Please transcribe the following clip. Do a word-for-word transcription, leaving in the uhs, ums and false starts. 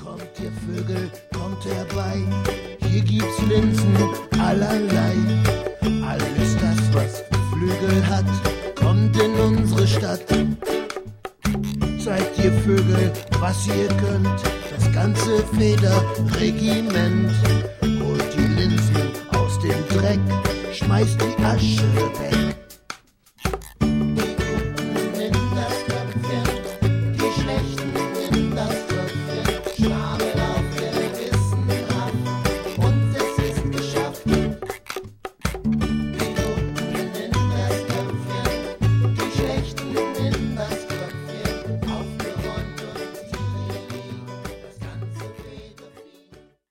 Kommt ihr Vögel, kommt herbei, hier gibt's Linsen allerlei. Alles das, was Flügel hat, kommt in unsere Stadt. Zeigt ihr Vögel, was ihr könnt, das ganze Federregiment. Holt die Linsen aus dem Dreck, schmeißt die Asche weg.